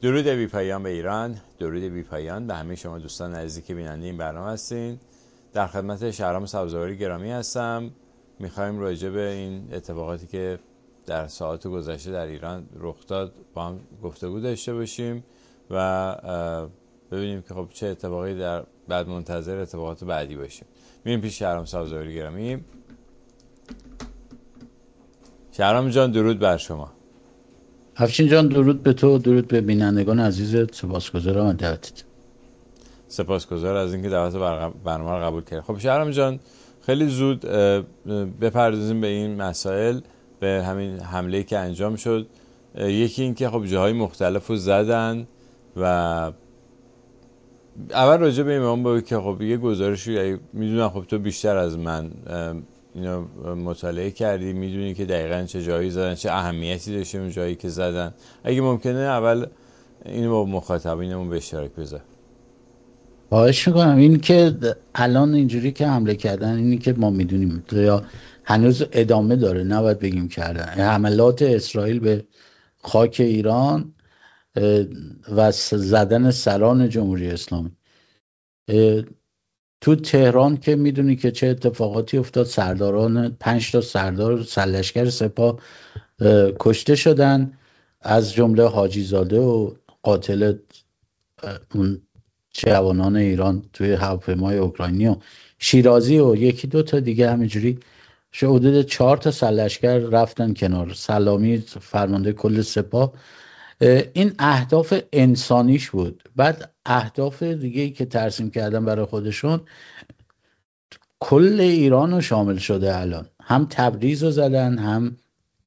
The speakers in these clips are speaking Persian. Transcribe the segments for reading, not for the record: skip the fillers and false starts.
درود بی پایان به ایران، درود بی پایان به همه شما دوستان عزیزی که بیننده این برنامه هستین. در خدمت شهرام سبزواری گرامی هستم. میخوایم راجع به این اتفاقاتی که در ساعات گذشته در ایران رخ داد با هم گفتگو داشته باشیم و ببینیم که خب چه اتفاقی در بعد منتظر اتفاقات بعدی باشیم. میریم پیش شهرام سبزواری گرامی. شهرام جان درود بر شما. افشین جان درود به تو، درود به بینندگان عزیزت. سپاسگزارم از دعوتت. سپاسگزار از اینکه دعوت برنامه رو قبول کردید. خب شهرام جان خیلی زود بپردازیم به این مسائل، به همین حمله‌ای که انجام شد. یکی این که خب جاهای مختلف رو زدن و اول راجع به ایمان بگو که خب یه گزارشی میدونم خب تو بیشتر از من اینو مطالعه کردی، میدونی که دقیقاً چه جایی زدن، چه اهمیتی داشته اون جایی که زدن. اگه ممکنه اول اینو با مخاطبینمون به اشتراک بذار. خواهش میکنم. این که الان اینجوری که حمله کردن، اینی که ما میدونیم یا هنوز ادامه داره، نباید بگیم کردن حملات اسرائیل به خاک ایران و زدن سران جمهوری اسلامی. تو تهران که میدونی که چه اتفاقاتی افتاد، سرداران 5 تا سردار سرلشکر سپاه کشته شدن، از جمله حاجی زاده و قاتل اون جوانان ایران توی هواپیمای اوکراینی و شیرازی و یکی دو تا دیگه همینجوری حدود 4 تا سرلشکر رفتن کنار. سلامی فرمانده کل سپاه. این اهداف انسانیش بود. بعد اهداف دیگه ای که ترسیم کردن برای خودشون کل ایران رو شامل شده. الان هم تبریز رو زدن، هم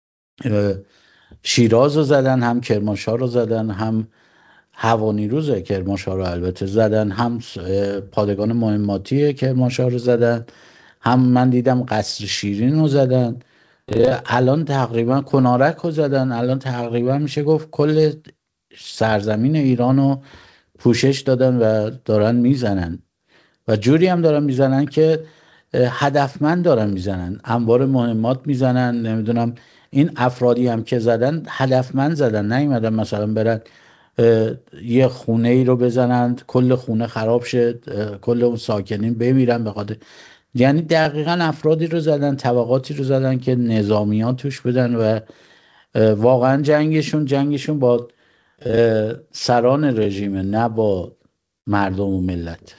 شیراز رو زدن، هم کرمانشاه رو زدن، هم هوانیروز کرمانشاه رو البته زدن، هم پادگان مهماتی کرمانشاه رو زدن، هم من دیدم قصر شیرین رو زدن، الان تقریبا کنارک رو زدن. الان تقریبا میشه گفت کل سرزمین ایران رو پوشش دادن و دارن میزنن و جوری هم دارن میزنن که هدفمند دارن میزنن، انبار مهمات میزنن. نمیدونم این افرادی هم که زدن هدفمند زدن، نیومدن مثلا برن یه خونه ای رو بزنن کل خونه خراب شد، کل اون ساکنین بمیرن به خاطر. یعنی دقیقاً افرادی رو زدن، طبقاتی رو زدن که نظامیان توش بودن و واقعا جنگشون با سران رژیمه، نه با مردم و ملت.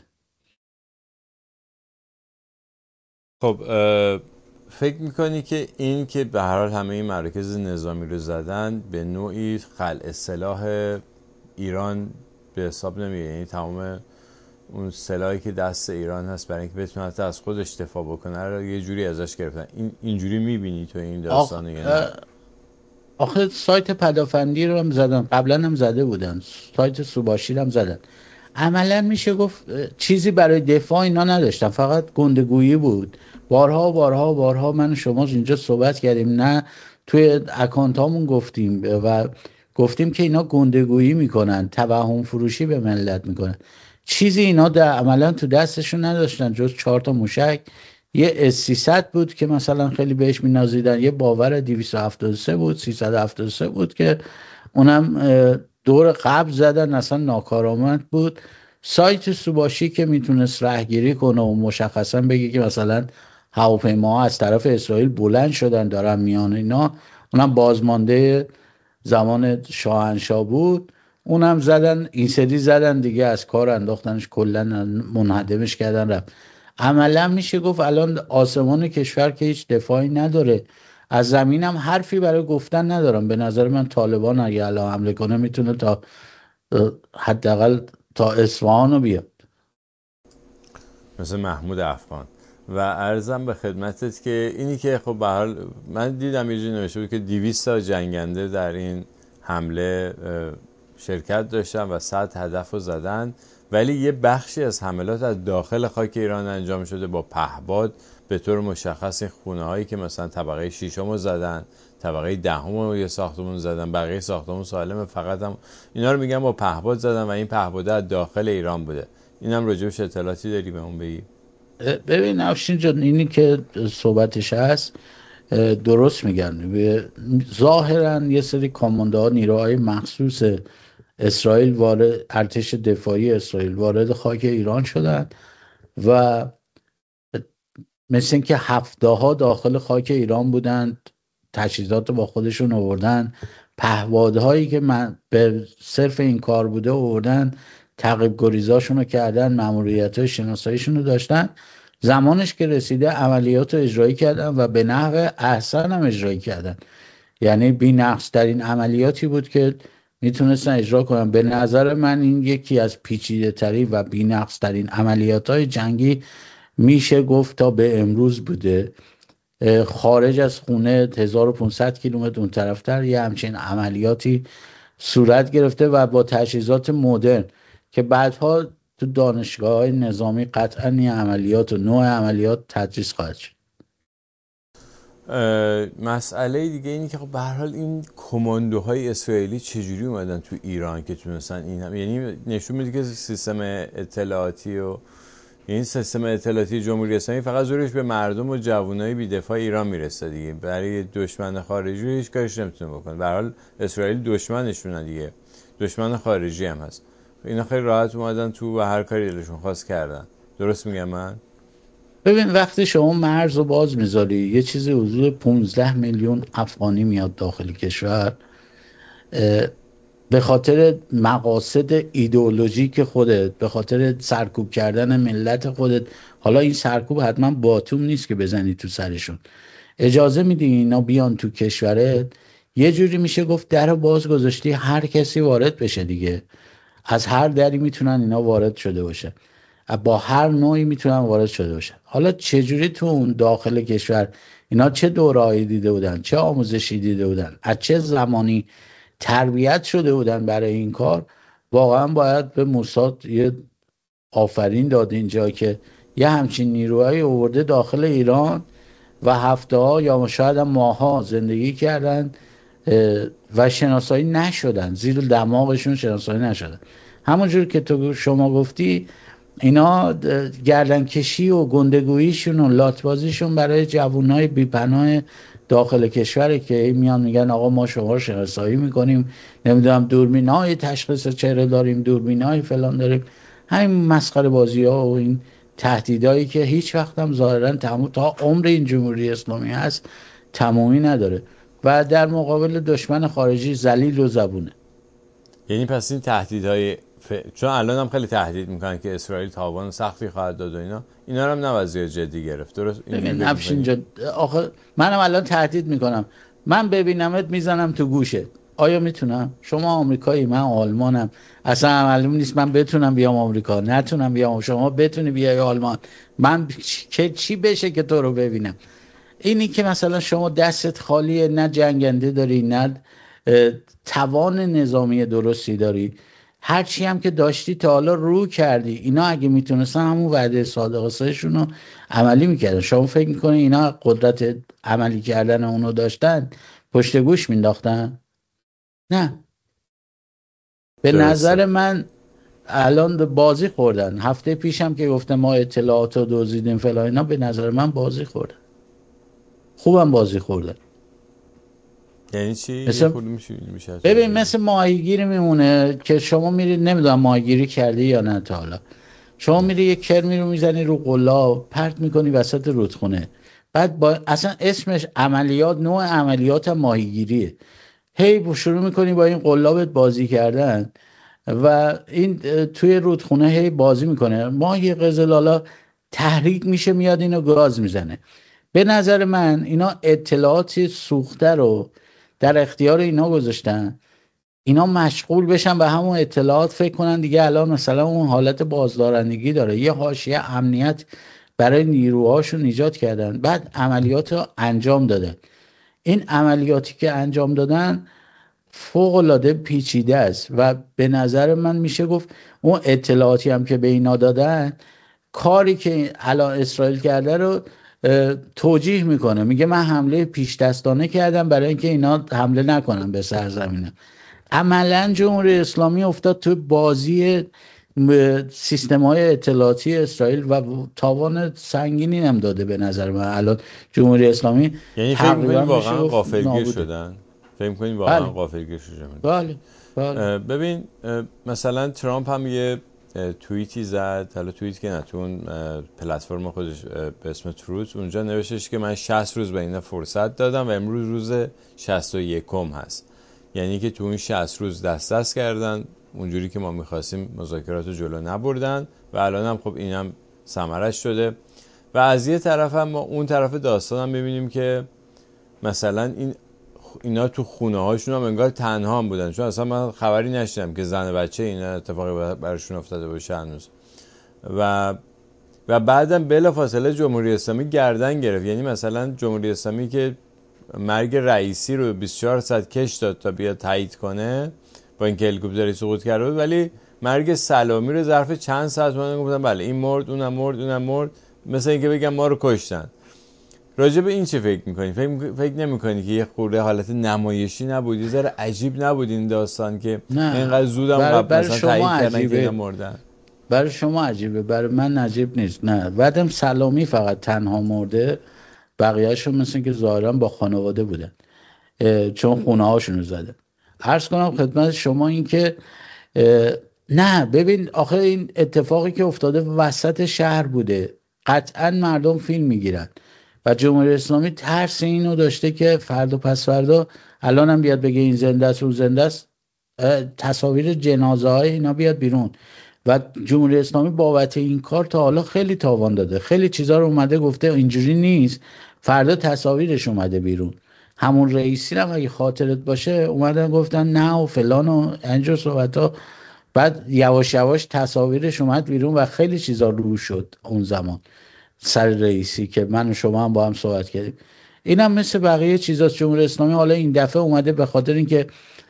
خب فکر میکنی که این که به هر حال همه این مراکز نظامی رو زدن به نوعی خلع سلاح ایران به حساب نمیاد؟ یعنی تمام اون سلاحی که دست ایران هست برای اینکه بتونه حتی از خودش دفاع بکنه رو یه جوری ازش گرفتن. اینجوری میبینی تو این داستانو یا نه؟ آخه سایت پدافندی رو هم زدن، قبلا هم زده بودن، سایت سوباشی رو هم زدن. عملا میشه گفت چیزی برای دفاع اینا نداشتن، فقط گندگویی بود. بارها من و شما اینجا صحبت کردیم، نه توی اکانتامون گفتیم و گفتیم که اینا گندگویی میکنن، توهم فروشی به ملت میکنن. چیزی اینا در عملا تو دستشون نداشتن جز 4 تا موشک، یه S-300 بود که مثلا خیلی بهش مینازیدن، یه باور 273 بود، 373 بود که اونم دور قبل زدن، اصلا ناکارآمد بود. سایت سوباشی که میتونست رهگیری کنه و مشخصا بگه که مثلا هواپیماها از طرف اسرائیل بلند شدن دارن میان اینا، اونم بازمانده زمان شاهنشاه بود، اونم زدن. این سری زدن دیگه، از کار انداختنش، کلا منهدمش کردن رفت. عملا میشه گفت الان آسمان کشور که هیچ دفاعی نداره، از زمینم حرفی برای گفتن ندارم. به نظر من طالبان اگه الان حمله کنه میتونه تا حداقل تا اصفهان رو بیاد، مثل محمود افغان. و عرضم به خدمتت که اینی که خب به هر حال من دیدم یه جایی نوشته بود که 200 تا جنگنده در این حمله شرکت داشتن و 100 هدف رو زدن، ولی یه بخشی از حملات از داخل خاک ایران انجام شده با پهباد. به طور مشخص این خونه هایی که مثلا طبقه 6 رو زدن، طبقه 10 رو یه ساختمون زدن، بقیه ساختمون سالمه، فقط هم اینا رو میگن با پهباد زدن و این پهباد از داخل ایران بوده. اینم راجبش اطلاعاتی داری به اون بگی؟ ببین افشین جان، اینی که صحبتش هست درست میگن. ظاهرا یه سری کامانده ها، نیروهای مخصوص اسرائیل وارد، ارتش دفاعی اسرائیل وارد خاک ایران شدن و مثل اینکه هفته‌ها داخل خاک ایران بودند، تجهیزات با خودشون آوردن، پهپادهایی که من به صرف این کار بوده آوردن، تعقیب گریزاشون رو کردن، ماموریت‌های شناساییشون رو داشتن. زمانش که رسیده عملیات رو اجرایی کردن و به نحو احسن هم اجرایی کردن. یعنی بی‌نقص ترین عملیاتی بود که میتونستن اجرا کنن. به نظر من این یکی از پیچیده ترین و بی‌نقص ترین عملیات های جنگی میشه گفت تا به امروز بوده. خارج از خونه 1500 کیلومتر اون طرفتر یه همچین عملیاتی صورت گرفته و با تجهیزات مدرن که بعدها تو دانشگاه‌های نظامی قطعا این عملیات و نوع عملیات تدریس خواهد شد. مسئله دیگه اینی که خب به هر حال این کماندوهای اسرائیلی چجوری اومدن تو ایران که تونستن این هم، یعنی نشون میده که سیستم اطلاعاتی و این سیستم اطلاعاتی جمهوری اسلامی فقط زورش به مردم و جوانای بی‌دفاع ایران میرسه دیگه، برای دشمن خارجی هیچ کارش نمیتونه بکنه. به هر حال اسرائیل دشمنشونه دیگه، دشمن خارجی هم هست. اینا خیلی راحت اومدن تو و هر کاری دلشون خواست کردن. درست میگم من؟ ببین وقتی شما مرز رو باز میذاری، یه چیزی حدود 15 میلیون افغانی میاد داخل کشور، به خاطر مقاصد ایدئولوژیک خودت، به خاطر سرکوب کردن ملت خودت. حالا این سرکوب حتما باتوم نیست که بزنی تو سرشون، اجازه میدی اینا بیان تو کشورت، یه جوری میشه گفت در باز گذاشتی هر کسی وارد بشه دیگه. از هر دری میتونن اینا وارد شده باشه، با هر نوعی میتونن وارد شده باشه. حالا چجوری تو اون داخل کشور اینا چه دوره‌ای دیده بودن، چه آموزشی دیده بودن، از چه زمانی تربیت شده بودن برای این کار، واقعا باید به موساد یه آفرین داد اینجا که یه همچین نیروهایی آورده داخل ایران و هفته‌ها یا شاید هم ماه‌ها زندگی کردن و شناسایی نشدن، زیر دماغشون شناسایی نشدن. همونجور که تو شما گفتی اینا گردنکشی و گندگوییشون و لاتبازیشون برای جوانای بی‌پناه داخل کشوره که میان میگن آقا ما شما رو شناسایی میکنیم، نمیدونم دوربینای تشخیص چهره داریم، دوربینای فلان داریم. همین مسخره بازی ها و این تهدیدایی که هیچ وقت هم ظاهرا تا عمر این جمهوری اسلامی هست تمامی نداره و در مقابل دشمن خارجی ذلیل و زبونه. یعنی پس این تهدیدهای چون الان هم خیلی تهدید میکنن که اسرائیل تاوان سختی خواهد داد و اینا رو هم نباید زیاد جدی گرفت. درست؟ ببین افشین آخه منم الان تهدید میکنم، من ببینمت میزنم تو گوشت، آیا میتونم؟ شما آمریکایی، من آلمانم، اصلا معلوم نیست من بتونم بیام آمریکا، نتونم بیام، شما بتونی بیای آلمان، من چی بشه که تو رو ببینم؟ اینی که مثلا شما دستت خالیه، نه جنگنده داری، نه توان نظامی درستی داری، هرچی هم که داشتی تا حالا رو کردی. اینا اگه میتونستن همون وعده صادق سایشون رو عملی میکردن. شما فکر میکنی اینا قدرت عملی کردن اونو داشتن پشت گوش مینداختن؟ نه. به نظر من الان بازی خوردن. هفته پیشم که گفتم ما اطلاعات رو دزدیدیم فلان اینا، به نظر من بازی خوردن، خوبم بازی خوردن. یعنی چی؟ میشه ببین مثل ماهیگیری میمونه که شما میرید، نمیدونم ماهیگیری کردی یا نه تا حالا، شما میری یک کرمی رو میزنی رو قلاب پرت میکنی وسط رودخونه، بعد با اصلا اسمش عملیات، نوع عملیات ماهیگیریه، هی شروع میکنی با این قلابت بازی کردن و این توی رودخونه هی بازی میکنه، ماهی قزلالا تحریک میشه میاد اینو گاز میزنه. به نظر من اینا اطلاعات سوخته رو در اختیار اینا گذاشتن، اینا مشغول بشن به همون اطلاعات، فکر کنن دیگه الان مثلا اون حالت بازدارندگی داره، یه حاشیه امنیت برای نیروهاشون ایجاد کردن، بعد عملیات رو انجام دادن. این عملیاتی که انجام دادن فوق‌العاده پیچیده است و به نظر من میشه گفت اون اطلاعاتی هم که به اینا دادن، کاری که الان اسرائیل کرده رو توجیه میکنه، میگه من حمله پیش دستانه کردم برای اینکه اینا حمله نکنن به سرزمینم. عملا جمهوری اسلامی افتاد تو بازی سیستم‌های اطلاعاتی اسرائیل و تاوان سنگینی هم داده به نظر من. الان جمهوری اسلامی یعنی فکر می‌کنید واقعا غافلگیر شدن؟ فکر می‌کنید واقعا غافلگیر شدن؟ بله سوال. ببین مثلا ترامپ هم یه توییتی زد، حالا توییت که نه، تو اون پلتفرم خودش به اسم تروت، اونجا نوشتش که من 60 روز به اینا فرصت دادم و امروز روز 61م هست. یعنی که تو اون 60 روز دست کردن، اونجوری که ما میخواستیم مذاکرات رو جلو نبردن و الان هم خب اینم ثمرش شده. و از یه طرف هم ما اون طرف داستان هم ببینیم که مثلا اینا تو خونه هاشون هم انگار تنها هم بودن، چون اصلا من خبری نشدم که زن و بچه اینا اتفاقی براشون افتاده باشه هنوز. و بعدم بلافاصله جمهوری اسلامی گردن گرفت. یعنی مثلا جمهوری اسلامی که مرگ رئیسی رو 24 ساعت کش داد تا بیاد تایید کنه، با اینکه هلیکوپتری سقوط کرده بود، ولی مرگ سلامی رو ظرف چند ساعت گفتن بله این مرد اونم مرد، مثلا اینکه بگم ما رو کشتن. راجع به این چه فکر میکنی؟ فکر نمیکنی که یه خورده حالت نمایشی نبود؟ یه ذره عجیب نبود این داستان که اینقدر زودم قبل مثلا تایید کردن که اینا مردن؟ برای شما عجیبه، برای من عجیب نیست. نه، بعدم سلامی فقط تنها مرده، بقیه‌شون مثل که ظاهرا با خانواده بودن، چون خونه هاشون رو زدن. عرض کنم خدمت شما این که نه، ببین آخه این اتفاقی که افتاده وسط شهر بوده، قطعا مردم فیلم میگیرن و جمهوری اسلامی ترس اینو داشته که فردا پس فردا الان هم بیاد بگه این زنده است اون زنده است، تصاویر جنازه های اینا بیاد بیرون. و جمهوری اسلامی بابت این کار تا حالا خیلی تاوان داده، خیلی چیزا رو اومده گفته اینجوری نیست، فردا تصاویرش اومده بیرون. همون رئیسی هم اگه خاطرت باشه اومدن گفتن نه و فلان و اینجور صحبتا، بعد یواش یواش تصاویرش اومد بیرون و خیلی چیزا رو شد اون زمان سر رئیسی که من و شما هم با هم صحبت کردیم. اینم مثل بقیه چیزاست. جمهوری اسلامی حالا این دفعه اومده به خاطر اینکه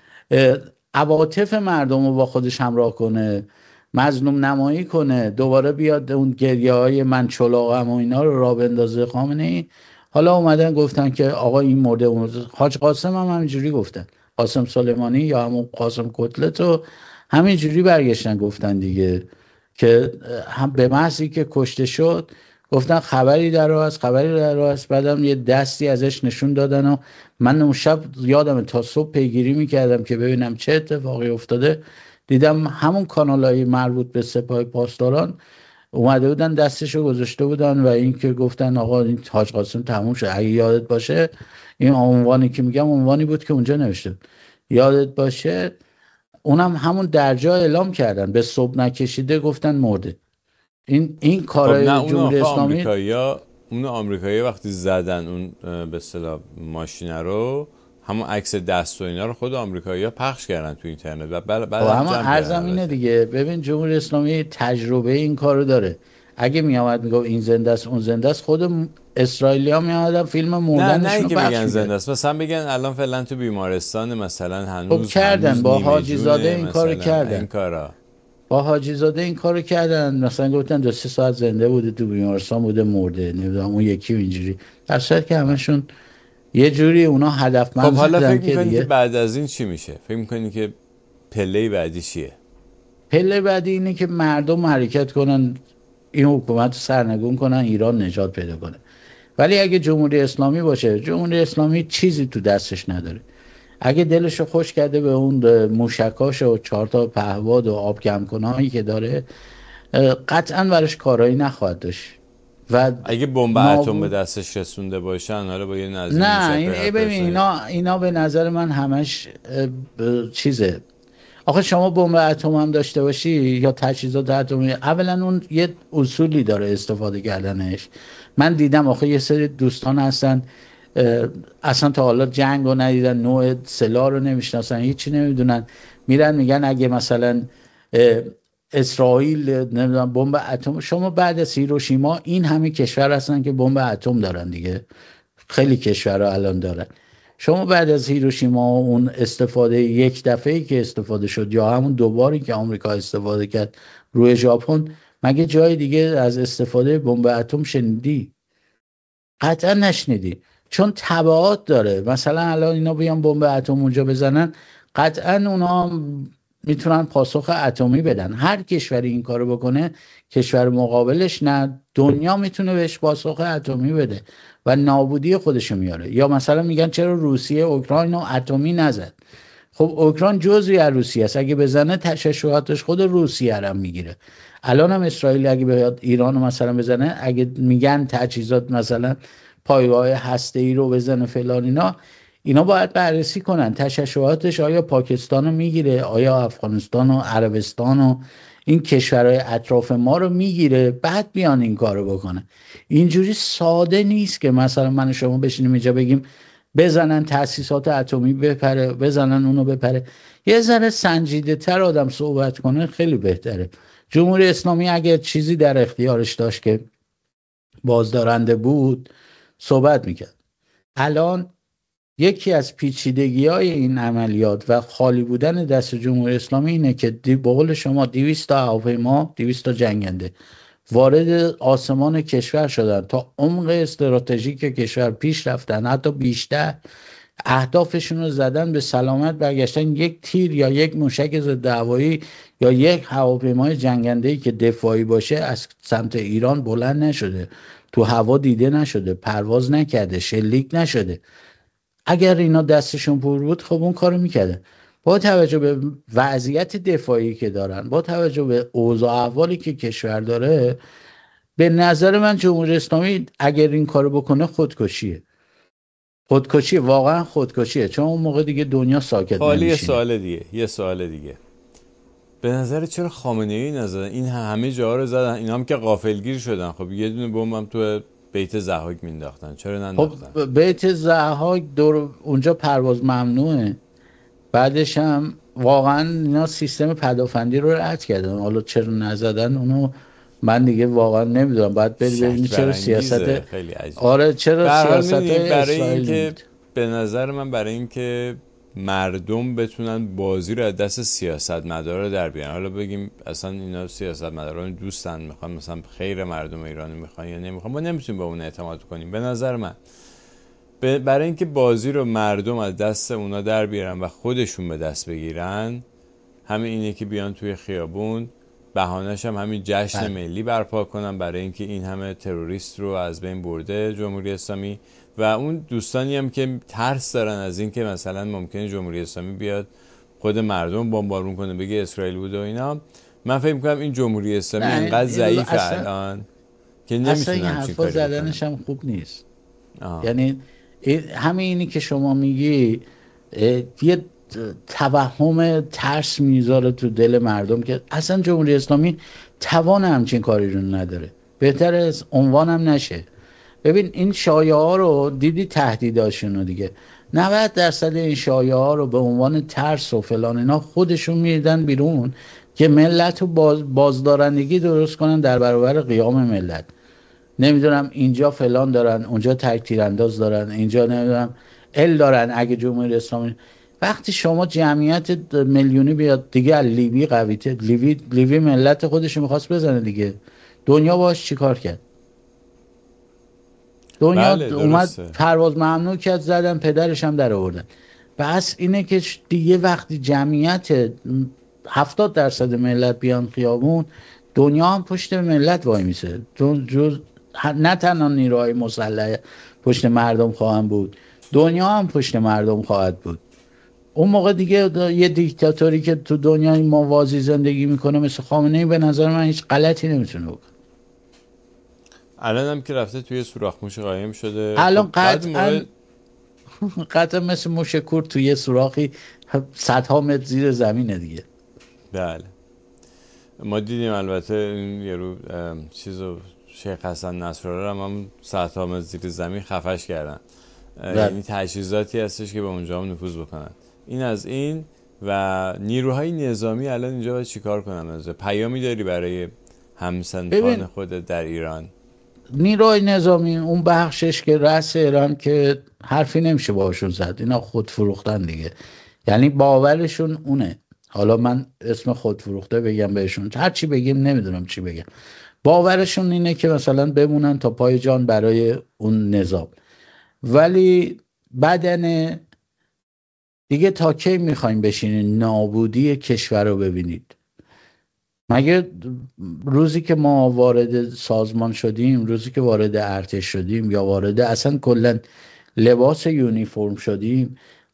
عواطف مردم رو با خودش همراه کنه، مظلوم نمایی کنه، دوباره بیاد اون گریه های من چلاقم و اینا رو راه بندازه خامنه‌ای. حالا اومدن گفتن که آقا این مرده. حاج قاسم هم همینجوری گفتن، قاسم سلیمانی یا همون قاسم کتلت رو همینجوری برگشتن گفتن دیگه، که هم به محضی که کشته شد گفتن خبری در راه است. بعدم یه دستی ازش نشون دادن و من اون شب یادم تا صبح پیگیری میکردم که ببینم چه اتفاقی افتاده. دیدم همون کانالای مربوط به سپاه پاسداران اومده بودن دستشو گذاشته بودن و این که گفتن آقا این حاج قاسم تموم شد. اگه یادت باشه این عنوانی که میگم عنوانی بود که اونجا نوشته بود، یادت باشه اونم همون درجا اعلام کردن، به صبح نکشیده گفتن مرده. این کارای جمهوری اسلامی. اون آمریکایی وقتی زدن اون به اصطلاح ماشینه رو، همون عکس دست و اینا رو خود آمریکایی‌ها پخش کردن تو اینترنت و بعد اما ارزم اینه دیگه. ببین جمهوری اسلامی تجربه این کارو داره. اگه میامد میگه این زنده است اون زنده است، خود اسرائیلی‌ها میامدن فیلم مردنشون رو پخش بگن زنده است، مثلا بگن الان فعلا تو بیمارستان مثلا هنوز کردن با حاجی زاده این کارو کردن. این کارا با حاجی زاده این کارو کردن، مثلا گفتن 2-3 ساعت زنده بوده تو بیمارستان بوده مرده، نمیدونم اون یکی اینجوری، در صورتی که همشون یه جوری اونا هدفمند. خب حالا فکر می‌کنی که بعد از این چی میشه؟ فکر می‌کنی که پله بعدی چیه؟ پله بعدی اینه که مردم حرکت کنن، این حکومت رو سرنگون کنن، ایران نجات پیدا کنه. ولی اگه جمهوری اسلامی باشه، جمهوری اسلامی چیزی تو دستش نداره. اگه دلشو خوش کرده به اون موشکاش و 4 تا پهباد و آب کم کنایی که داره، قطعا براش کارایی نخواهد داشت. و اگه بمب اتم به دستش رسونده باشن، حالا با یه نظر نه این ببین اینا به نظر من همش چیزه. آخه شما بمب اتم هم داشته باشی یا تجهیزات اتمی، اولا اون یه اصولی داره استفاده کردنش. من دیدم آخه یه سری دوستان هستن اصلا تا حالا جنگ رو ندیدن، نوع سلاح رو نمیشناسن، هیچی نمیدونن، میرن میگن اگه مثلا اسرائیل نمیدونم بمب اتم، شما بعد از هیروشیما این همه کشور هستن که بمب اتم دارن دیگه، خیلی کشورها الان دارن. شما بعد از هیروشیما اون استفاده یک دفعه‌ای که استفاده شد یا همون دوباری که آمریکا استفاده کرد روی ژاپن، مگه جای دیگه از استفاده بمب اتم شنیدی؟ قطعا نشنیدی، چون تبعات داره. مثلا الان اینا بیان بمب اتم اونجا بزنن، قطعا اونا میتونن پاسخ اتمی بدن. هر کشوری این کارو بکنه، کشور مقابلش نه دنیا میتونه بهش پاسخ اتمی بده و نابودی خودشو میاره. یا مثلا میگن چرا روسیه اوکراین رو اتمی نزد؟ خب اوکراین جزئی از روسیه است، اگه بزنه تشعشعاتش خود روسیه هم میگیره. الان هم اسرائیل اگه بیاد ایران رو مثلا بزنه، اگه میگن تجهیزات مثلا پایگاه هسته‌ای رو بزنه فلان اینا باید بررسی کنن تشعشعاتش آیا پاکستان رو میگیره، آیا افغانستان و عربستان و این کشورهای اطراف ما رو میگیره، بعد بیان این کارو بکنن. اینجوری ساده نیست که مثلا من و شما بشینیم اینجا بگیم بزنن تأسیسات اتمی بپره، بزنن اونو بپره. یه ذره سنجیده تر آدم صحبت کنه خیلی بهتره. جمهوری اسلامی اگر چیزی در اختیارش داشت که بازدارنده بود صحبت میکرد. الان یکی از پیچیدگی‌های این عملیات و خالی بودن دست جمهوری اسلامی اینه که به قول شما 200 تا هواپیما، 200 تا جنگنده وارد آسمان کشور شدن، تا عمق استراتژیک کشور پیش رفتن، حتی بیشتر اهدافشون رو زدن، به سلامت برگشتن. یک تیر یا یک موشک ضد هوایی یا یک هواپیمای جنگنده‌ای که دفاعی باشه از سمت ایران بلند نشده، تو هوا دیده نشده، پرواز نکرده، شلیک نشده. اگر اینا دستشون پر بود خب اون کارو میکرده. با توجه به وضعیت دفاعی که دارن، با توجه به اوضاع احوالی که کشور داره، به نظر من جمهوری اسلامی اگر این کارو بکنه خودکشیه. واقعا خودکشیه، چون اون موقع دیگه دنیا ساکت خالی. نمیشینه. یه سوال دیگه به نظر چرا خامنه‌ای نزدن؟ این همه جاها رو زدن، اینا هم که غافلگیر شدن. خب یه دونه بمب هم تو بیت ضحاک مینداختن، چرا ننداختن؟ خب بیت ضحاک دور اونجا پرواز ممنوعه. بعدش هم واقعا اینا سیستم پدافندی رو رد کردن. حالا چرا نزدن اونو من دیگه واقعا نمیدونم. باید بری ببینی شک چرا برانگیزه، سیاست. خیلی عجیب. آره چرا به هر حال سیاست می‌دونی، های برای اسرائیل اینکه نمیده. به نظر من برای اینکه مردم بتونن بازی رو از دست سیاستمدارا در بیارن، حالا بگیم اصلا اینا سیاستمداران دوستن، میخوان مثلا خیر مردم ایران میخوان یا نمیخوان، ما نمیتونیم به اون اعتماد کنیم. به نظر من برای اینکه بازی رو مردم از دست اونا در بیارن و خودشون به دست بگیرن، همین اینه که بیان توی خیابون، بهانه‌ش هم همین جشن ملی برپا کنن برای اینکه این همه تروریست رو از بین برده جمهوری اسلامی. و اون دوستانی هم که ترس دارن از این که مثلا ممکنه جمهوری اسلامی بیاد خود مردم بمبارون کنه، بگه اسرائیل بود و اینا، من فکر می‌کنم این جمهوری اسلامی اینقدر ضعیفه الان که اصلا این نمیتونن همچین حرفا کاری بکنن. زدنش هم خوب نیست. یعنی همین اینی که شما میگی یه توهم ترس میذاره تو دل مردم که اصلا جمهوری اسلامی توان همچین کاری رو نداره. بهتر از عنوانم نشه. ببین این شایعه ها رو دیدی، تهدیداشون رو دیگه 90% این شایعه ها رو به عنوان ترس و فلان اینا خودشون میدن بیرون که ملت رو بازدارندگی درست کنن در برابر قیام ملت. نمیدونم اینجا فلان دارن، اونجا تک تیرانداز دارن، اینجا نمیدونم دارن. اگه جمهوری اسلامی وقتی شما جمعیت میلیونی بیاد دیگه، لیبی قویته، لیبی ملت خودش میخواست بزنه دیگه، دنیا باش چیکار کرد؟ دنیا بله اومد درسته. پرواز ممنوع کرد، زدن پدرش هم در آوردن. بس اینه که دیگه وقتی جمعیت 70% ملت بیان خیابون، دنیا هم پشت ملت وای میسه. نه تنها نیروهای مسلح پشت مردم خواهند بود، دنیا هم پشت مردم خواهد بود. اون موقع دیگه یه دیکتاتوری که تو دنیای موازی زندگی میکنه مثل خامنه‌ای به نظر من هیچ غلطی نمیتونه بکنه. الان هم که رفته توی سوراخ موش قایم شده. الان خب قطعا مثل موشکور توی یه سوراخی صدها متر زیر زمینه دیگه. بله ما دیدیم البته این یه رو چیزو شیخ حسن نصرالله هم صدها متر زیر زمین خفش کردن. یعنی تجهیزاتی هستش که به اونجا هم نفوذ بکنن. این از این. و نیروهای نظامی الان اینجا باید چیکار کنن؟ از پیامی داری برای همسنفان خودت در ایران؟ نیروهای نظامی اون بخشش که رأس ایران که حرفی نمیشه باشون زد، اینا خود فروختن دیگه. یعنی باورشون اونه. حالا من اسم خود فروخته بگم بهشون، هر چی بگیم نمیدونم چی بگم. باورشون اینه که مثلا بمونن تا پای جان برای اون نظام. ولی بدن دیگه تا کی میخوایم بشینین نابودی کشور رو ببینید؟ مگه روزی که ما وارد سازمان شدیم، روزی که وارد ارتش شدیم، یا وارد اصلا کلا لباس یونیفرم شدیم،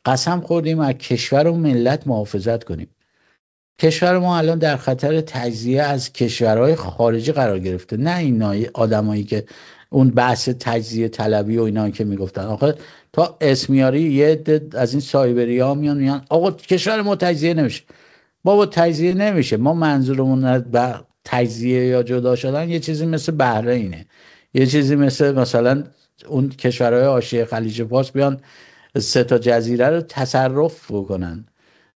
قسم خوردیم از کشور و ملت محافظت کنیم. کشور ما الان در خطر تجزیه از کشورهای خارجی قرار گرفته، نه این آدمایی که اون بحث تجزیه طلبی و اینا که میگفتن. آخه تا اسمیاری یه عده از این سایبریا میان آقا کشور ما تجزیه نمیشه. بابا تجزیه نمیشه. ما منظورمون از تجزیه یا جدا شدن یه چیزی مثل بحرینه، یه چیزی مثلا اون کشورهای حاشیه خلیج فارس بیان 3 جزیره رو تصرف بکنن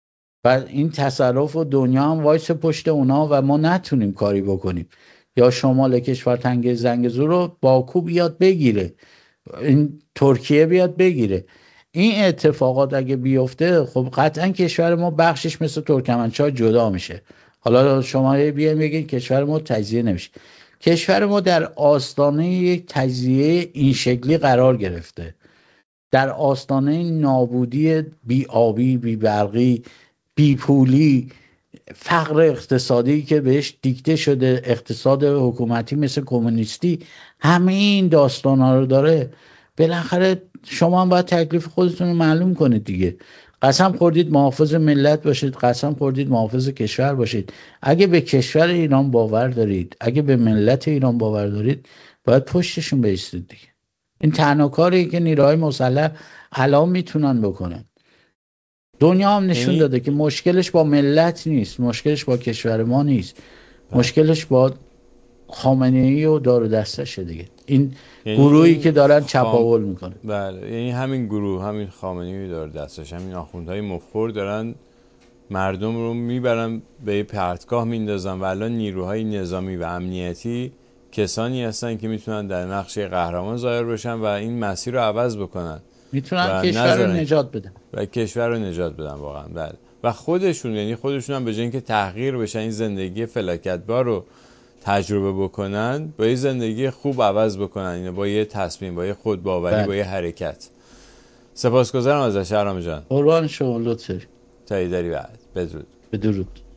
و این تصرف و دنیا هم وایس پشت اونا و ما نتونیم کاری بکنیم. یا شمال کشور تنگه زنگزور رو باکو بیاد بگیره، این ترکیه بیاد بگیره. این اتفاقات اگه بیفته خب قطعا کشور ما بخشش مثل ترکمنچای جدا میشه. حالا شما بیاین بگین کشور ما تجزیه نمیشه. کشور ما در آستانه یک تجزیه این شکلی قرار گرفته، در آستانه نابودی، بی آبی، بی برقی، بی پولی، فقر اقتصادی که بهش دیکته شده، اقتصاد حکومتی مثل کمونیستی، همه این داستانا رو داره. بالاخره شما هم باید تکلیف خودتون رو معلوم کنید دیگه. قسم خوردید محافظ ملت باشید، قسم خوردید محافظ کشور باشید. اگه به کشور ایران باور دارید، اگه به ملت ایران باور دارید، باید پشتشون بایستید دیگه. این تنها کاری که نیروهای مسلح الان میتونن بکنن. دنیا هم نشون داده که مشکلش با ملت نیست، مشکلش با کشور ما نیست، مشکلش با خامنه‌ای و دار و دستشه دیگه. این گروهی که دارن چپاول میکنه. بله، یعنی همین گروه، همین خامنه‌ای و دار دستش، همین آخوندهای مفخور دارن مردم رو میبرن به پرتگاه میندازن و الان نیروهای نظامی و امنیتی کسانی هستن که میتونن در نقش قهرمان ظاهر بشن و این مسیر رو عوض بکنن، میتونن کشور رو نجات بدن و کشور رو نجات بدن واقعا. بله. و خودشون، یعنی خودشون هم به جای اینکه تغییر بشن، این زندگی فلاکتبار رو تجربه بکنن، با یه زندگی خوب عوض بکنن، با یه تصمیم، با یه خودباوری، با یه حرکت. سپاسگزارم ازت شهرام جان. قربان شما، لطفی. تا ایداری بعد. بدرود. بدرود.